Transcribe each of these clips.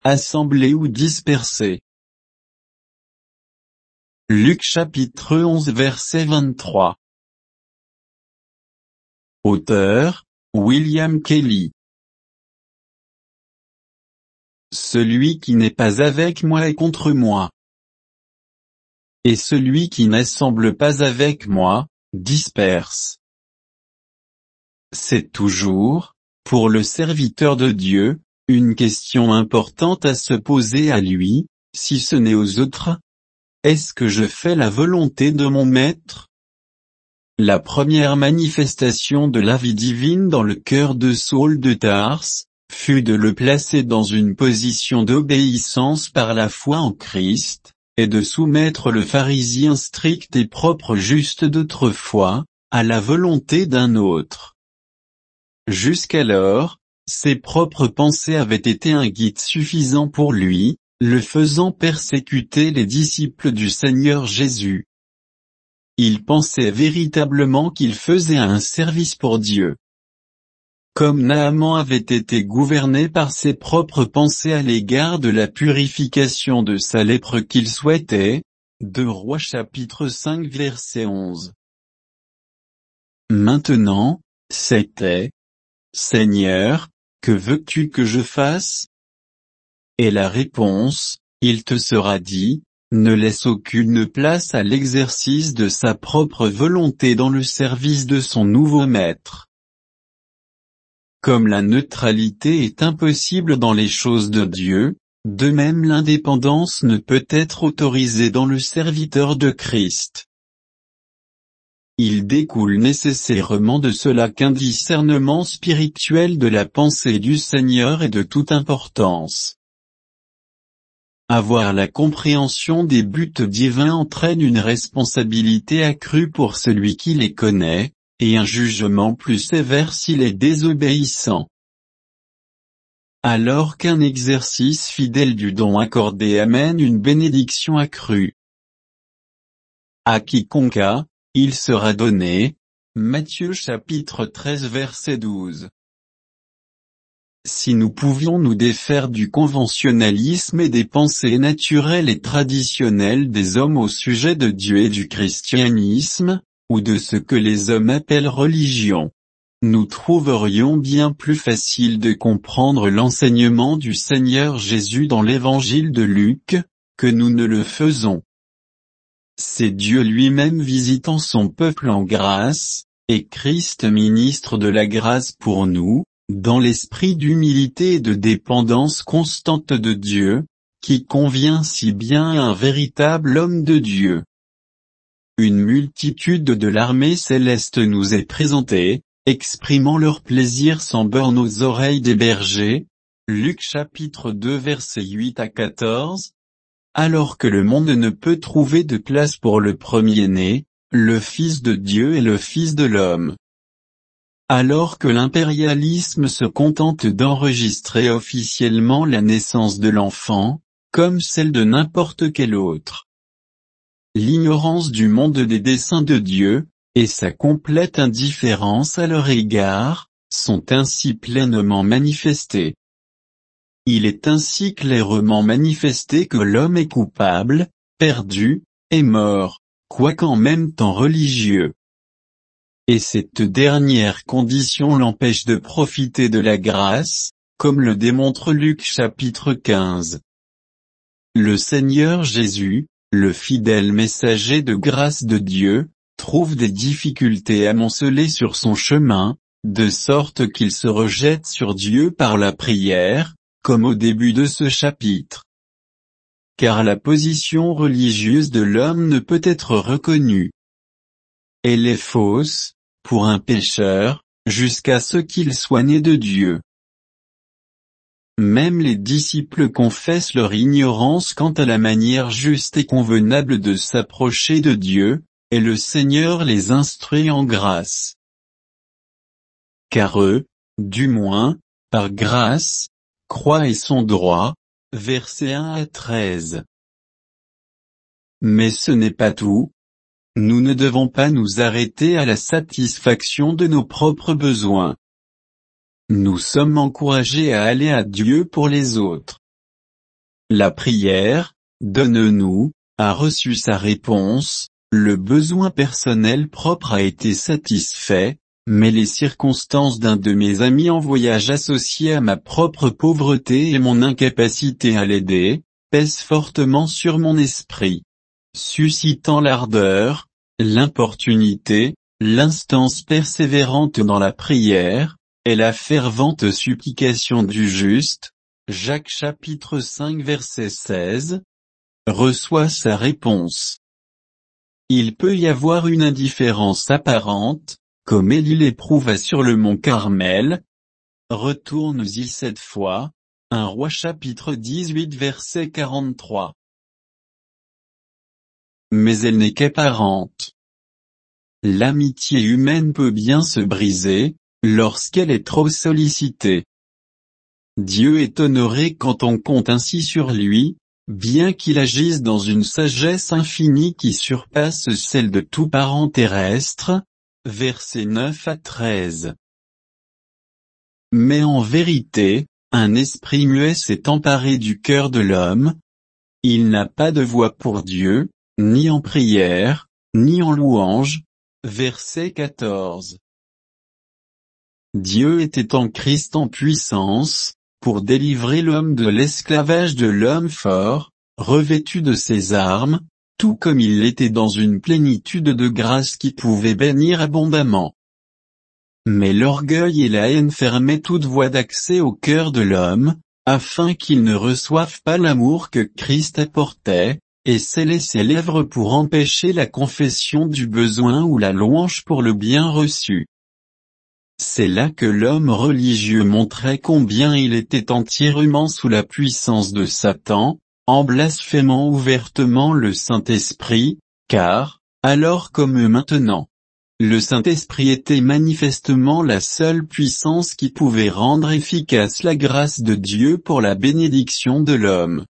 assemblés ou dispersés. Luc chapitre 11 verset 23. Auteur, William Kelly. Celui qui n'est pas avec moi est contre moi. Et celui qui n'assemble pas avec moi, disperse. C'est toujours, pour le serviteur de Dieu, une question importante à se poser à lui, si ce n'est aux autres. Est-ce que je fais la volonté de mon maître? La première manifestation de la vie divine dans le cœur de Saul de Tarse, fut de le placer dans une position d'obéissance par la foi en Christ, et de soumettre le pharisien strict et propre juste d'autrefois, à la volonté d'un autre. Jusqu'alors, ses propres pensées avaient été un guide suffisant pour lui, le faisant persécuter les disciples du Seigneur Jésus. Il pensait véritablement qu'il faisait un service pour Dieu. Comme Naaman avait été gouverné par ses propres pensées à l'égard de la purification de sa lèpre qu'il souhaitait, 2 Rois chapitre 5 verset 11. Maintenant, c'était « Seigneur, que veux-tu que je fasse ?» Et la réponse, il te sera dit, ne laisse aucune place à l'exercice de sa propre volonté dans le service de son nouveau maître. Comme la neutralité est impossible dans les choses de Dieu, de même l'indépendance ne peut être autorisée dans le serviteur de Christ. Il découle nécessairement de cela qu'un discernement spirituel de la pensée du Seigneur est de toute importance. Avoir la compréhension des buts divins entraîne une responsabilité accrue pour celui qui les connaît, et un jugement plus sévère s'il est désobéissant. Alors qu'un exercice fidèle du don accordé amène une bénédiction accrue. À quiconque a, il sera donné. Matthieu chapitre 13 verset 12. Si nous pouvions nous défaire du conventionnalisme et des pensées naturelles et traditionnelles des hommes au sujet de Dieu et du christianisme, ou de ce que les hommes appellent religion, nous trouverions bien plus facile de comprendre l'enseignement du Seigneur Jésus dans l'évangile de Luc, que nous ne le faisons. C'est Dieu lui-même visitant son peuple en grâce, et Christ ministre de la grâce pour nous, dans l'esprit d'humilité et de dépendance constante de Dieu, qui convient si bien à un véritable homme de Dieu. Une multitude de l'armée céleste nous est présentée, exprimant leur plaisir sans borne aux oreilles des bergers. Luc chapitre 2 versets 8 à 14. Alors que le monde ne peut trouver de place pour le premier-né, le Fils de Dieu et le Fils de l'homme. Alors que l'impérialisme se contente d'enregistrer officiellement la naissance de l'enfant, comme celle de n'importe quel autre. L'ignorance du monde des desseins de Dieu, et sa complète indifférence à leur égard, sont ainsi pleinement manifestées. Il est ainsi clairement manifesté que l'homme est coupable, perdu, et mort, quoiqu'en même temps religieux. Et cette dernière condition l'empêche de profiter de la grâce, comme le démontre Luc chapitre 15. Le Seigneur Jésus, le fidèle messager de grâce de Dieu, trouve des difficultés amoncelées sur son chemin, de sorte qu'il se rejette sur Dieu par la prière, comme au début de ce chapitre. Car la position religieuse de l'homme ne peut être reconnue. Elle est fausse, pour un pécheur, jusqu'à ce qu'il soit né de Dieu. Même les disciples confessent leur ignorance quant à la manière juste et convenable de s'approcher de Dieu, et le Seigneur les instruit en grâce. Car eux, du moins, par grâce, croient et sont droits, versets 1 à 13. Mais ce n'est pas tout. Nous ne devons pas nous arrêter à la satisfaction de nos propres besoins. Nous sommes encouragés à aller à Dieu pour les autres. La prière, donne-nous, a reçu sa réponse, le besoin personnel propre a été satisfait, mais les circonstances d'un de mes amis en voyage associées à ma propre pauvreté et mon incapacité à l'aider, pèsent fortement sur mon esprit, suscitant l'ardeur, l'importunité, l'instance persévérante dans la prière, et la fervente supplication du juste. Jacques chapitre 5 verset 16, reçoit sa réponse. Il peut y avoir une indifférence apparente, comme Élie l'éprouva sur le mont Carmel. Retourne-y cette fois. 1 Roi chapitre 18 verset 43. Mais elle n'est qu'apparente. L'amitié humaine peut bien se briser, lorsqu'elle est trop sollicitée. Dieu est honoré quand on compte ainsi sur lui, bien qu'il agisse dans une sagesse infinie qui surpasse celle de tout parent terrestre. Versets 9 à 13. Mais en vérité, un esprit muet s'est emparé du cœur de l'homme. Il n'a pas de voix pour Dieu, ni en prière, ni en louange. Verset 14. Dieu était en Christ en puissance, pour délivrer l'homme de l'esclavage de l'homme fort, revêtu de ses armes, tout comme il l'était dans une plénitude de grâce qui pouvait bénir abondamment. Mais l'orgueil et la haine fermaient toute voie d'accès au cœur de l'homme, afin qu'il ne reçoive pas l'amour que Christ apportait, et sceller ses lèvres pour empêcher la confession du besoin ou la louange pour le bien reçu. C'est là que l'homme religieux montrait combien il était entièrement sous la puissance de Satan, en blasphémant ouvertement le Saint-Esprit, car, alors comme maintenant, le Saint-Esprit était manifestement la seule puissance qui pouvait rendre efficace la grâce de Dieu pour la bénédiction de l'homme.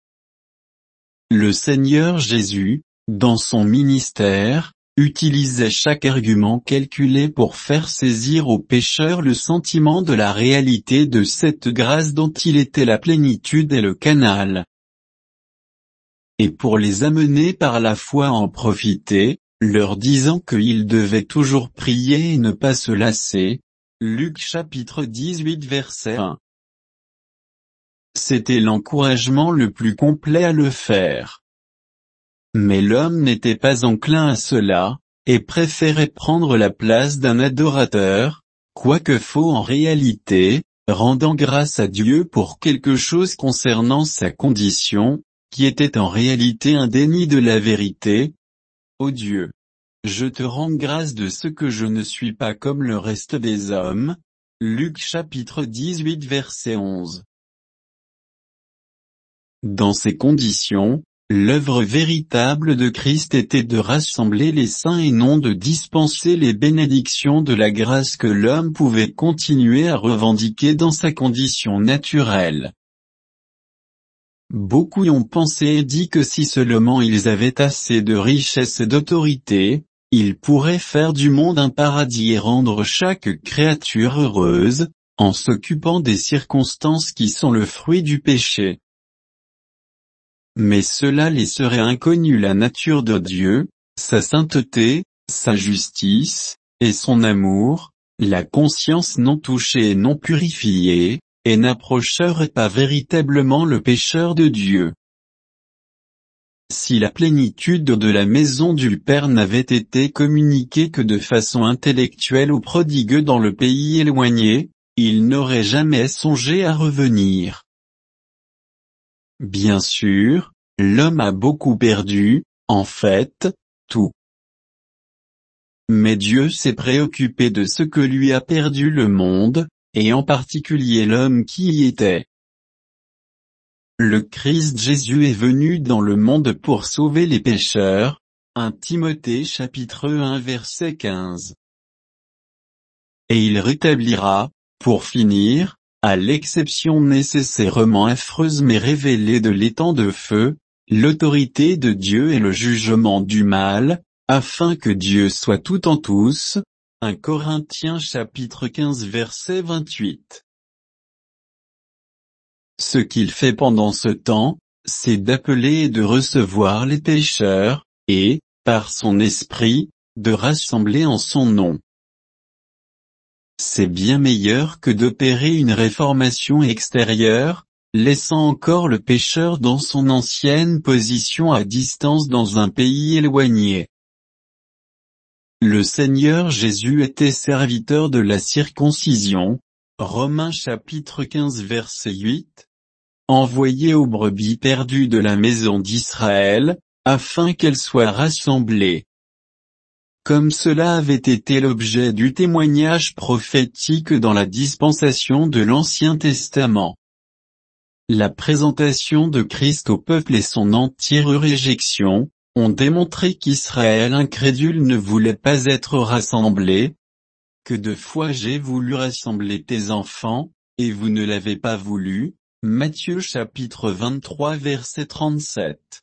Le Seigneur Jésus, dans son ministère, utilisait chaque argument calculé pour faire saisir aux pécheurs le sentiment de la réalité de cette grâce dont il était la plénitude et le canal. Et pour les amener par la foi à en profiter, leur disant qu'ils devaient toujours prier et ne pas se lasser. Luc chapitre 18 verset 1. C'était l'encouragement le plus complet à le faire. Mais l'homme n'était pas enclin à cela, et préférait prendre la place d'un adorateur, quoique faux en réalité, rendant grâce à Dieu pour quelque chose concernant sa condition, qui était en réalité un déni de la vérité. Ô Dieu, je te rends grâce de ce que je ne suis pas comme le reste des hommes. Luc chapitre 18 verset 11. Dans ces conditions, l'œuvre véritable de Christ était de rassembler les saints et non de dispenser les bénédictions de la grâce que l'homme pouvait continuer à revendiquer dans sa condition naturelle. Beaucoup ont pensé et dit que si seulement ils avaient assez de richesse et d'autorité, ils pourraient faire du monde un paradis et rendre chaque créature heureuse, en s'occupant des circonstances qui sont le fruit du péché. Mais cela les serait inconnu la nature de Dieu, sa sainteté, sa justice, et son amour, la conscience non touchée et non purifiée, et n'approcherait pas véritablement le pécheur de Dieu. Si la plénitude de la maison du Père n'avait été communiquée que de façon intellectuelle aux prodigueux dans le pays éloigné, ils n'auraient jamais songé à revenir. Bien sûr, l'homme a beaucoup perdu, en fait, tout. Mais Dieu s'est préoccupé de ce que lui a perdu le monde, et en particulier l'homme qui y était. Le Christ Jésus est venu dans le monde pour sauver les pécheurs. 1 Timothée chapitre 1 verset 15. Et il rétablira, pour finir, à l'exception nécessairement affreuse mais révélée de l'étang de feu, l'autorité de Dieu et le jugement du mal, afin que Dieu soit tout en tous. 1 Corinthiens chapitre 15 verset 28. Ce qu'il fait pendant ce temps, c'est d'appeler et de recevoir les pécheurs, et, par son esprit, de rassembler en son nom. C'est bien meilleur que d'opérer une réformation extérieure, laissant encore le pécheur dans son ancienne position à distance dans un pays éloigné. Le Seigneur Jésus était serviteur de la circoncision, Romains chapitre 15 verset 8, envoyé aux brebis perdues de la maison d'Israël, afin qu'elles soient rassemblées. Comme cela avait été l'objet du témoignage prophétique dans la dispensation de l'Ancien Testament. La présentation de Christ au peuple et son entière réjection, ont démontré qu'Israël incrédule ne voulait pas être rassemblé. Que de fois j'ai voulu rassembler tes enfants, et vous ne l'avez pas voulu. Matthieu chapitre 23 verset 37.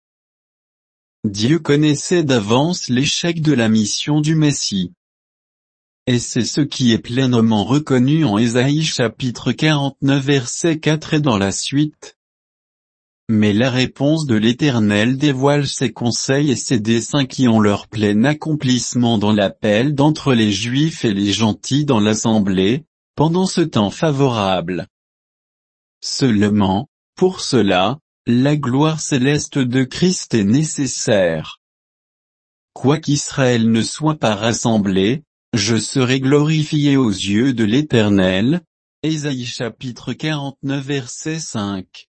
Dieu connaissait d'avance l'échec de la mission du Messie. Et c'est ce qui est pleinement reconnu en Ésaïe chapitre 49 verset 4 et dans la suite. Mais la réponse de l'Éternel dévoile ses conseils et ses desseins qui ont leur plein accomplissement dans l'appel d'entre les Juifs et les gentils dans l'assemblée, pendant ce temps favorable. Seulement, pour cela, la gloire céleste de Christ est nécessaire. Quoiqu'Israël ne soit pas rassemblé, je serai glorifié aux yeux de l'Éternel. Ésaïe chapitre 49 verset 5.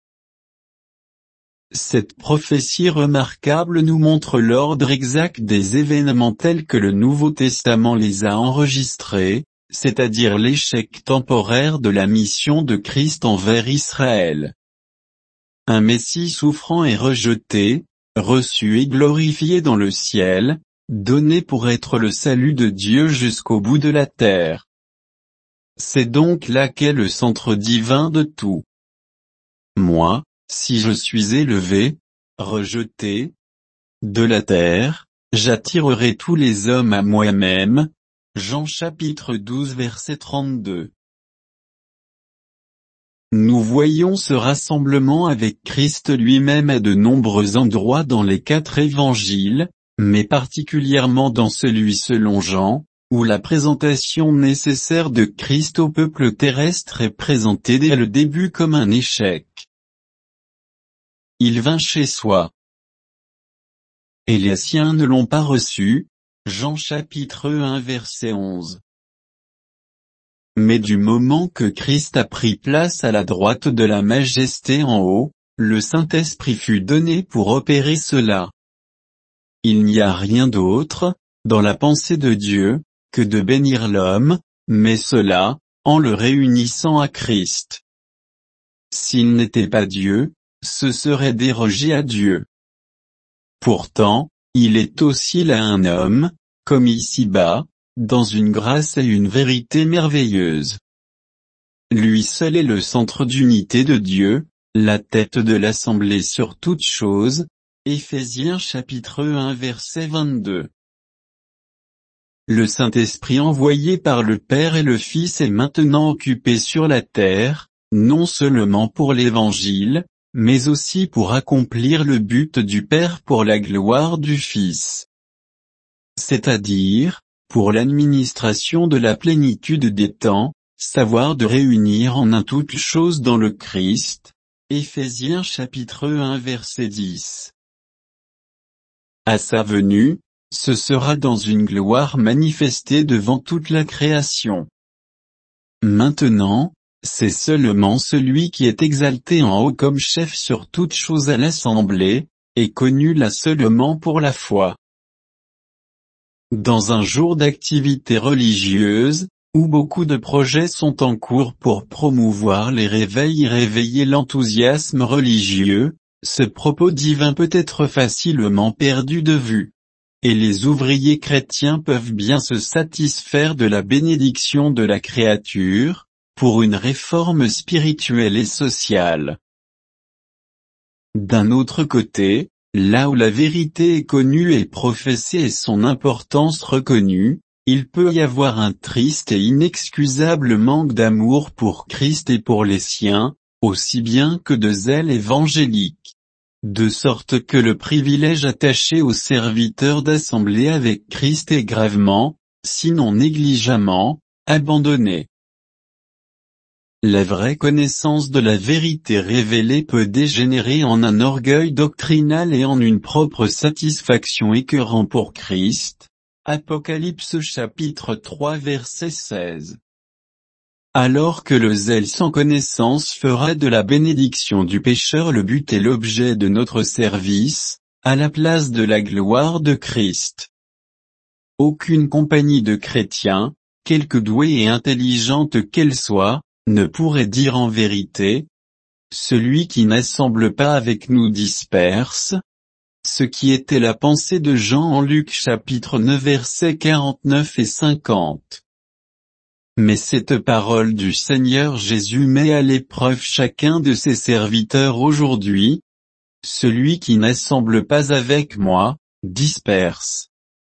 Cette prophétie remarquable nous montre l'ordre exact des événements tels que le Nouveau Testament les a enregistrés, c'est-à-dire l'échec temporaire de la mission de Christ envers Israël. Un Messie souffrant et rejeté, reçu et glorifié dans le ciel, donné pour être le salut de Dieu jusqu'au bout de la terre. C'est donc là qu'est le centre divin de tout. Moi, si je suis élevé, rejeté de la terre, j'attirerai tous les hommes à moi-même. Jean chapitre 12 verset 32. Nous voyons ce rassemblement avec Christ lui-même à de nombreux endroits dans les 4 évangiles, mais particulièrement dans celui selon Jean, où la présentation nécessaire de Christ au peuple terrestre est présentée dès le début comme un échec. Il vint chez soi. Et les siens ne l'ont pas reçu. Jean chapitre 1 verset 11. Mais du moment que Christ a pris place à la droite de la majesté en haut, le Saint-Esprit fut donné pour opérer cela. Il n'y a rien d'autre, dans la pensée de Dieu, que de bénir l'homme, mais cela, en le réunissant à Christ. S'il n'était pas Dieu, ce serait déroger à Dieu. Pourtant, il est aussi là un homme, comme ici-bas, dans une grâce et une vérité merveilleuse. Lui seul est le centre d'unité de Dieu, la tête de l'assemblée sur toute chose. Éphésiens chapitre 1 verset 22. Le Saint-Esprit envoyé par le Père et le Fils est maintenant occupé sur la terre, non seulement pour l'Évangile, mais aussi pour accomplir le but du Père pour la gloire du Fils. C'est-à-dire, pour l'administration de la plénitude des temps, savoir de réunir en un toutes choses dans le Christ. Éphésiens chapitre 1 verset 10. À sa venue, ce sera dans une gloire manifestée devant toute la création. Maintenant, c'est seulement celui qui est exalté en haut comme chef sur toute chose à l'assemblée, et connu là seulement pour la foi. Dans un jour d'activité religieuse, où beaucoup de projets sont en cours pour promouvoir les réveils et réveiller l'enthousiasme religieux, ce propos divin peut être facilement perdu de vue. Et les ouvriers chrétiens peuvent bien se satisfaire de la bénédiction de la créature, pour une réforme spirituelle et sociale. D'un autre côté, là où la vérité est connue et professée et son importance reconnue, il peut y avoir un triste et inexcusable manque d'amour pour Christ et pour les siens, aussi bien que de zèle évangélique. De sorte que le privilège attaché aux serviteurs d'assembler avec Christ est gravement, sinon négligemment, abandonné. La vraie connaissance de la vérité révélée peut dégénérer en un orgueil doctrinal et en une propre satisfaction écœurant pour Christ. Apocalypse chapitre 3 verset 16. Alors que le zèle sans connaissance fera de la bénédiction du pécheur le but et l'objet de notre service, à la place de la gloire de Christ. Aucune compagnie de chrétiens, quelque douée et intelligente qu'elle soit, ne pourrait dire en vérité, celui qui n'assemble pas avec nous disperse, ce qui était la pensée de Jean en Luc chapitre 9 versets 49 et 50. Mais cette parole du Seigneur Jésus met à l'épreuve chacun de ses serviteurs aujourd'hui. Celui qui n'assemble pas avec moi, disperse.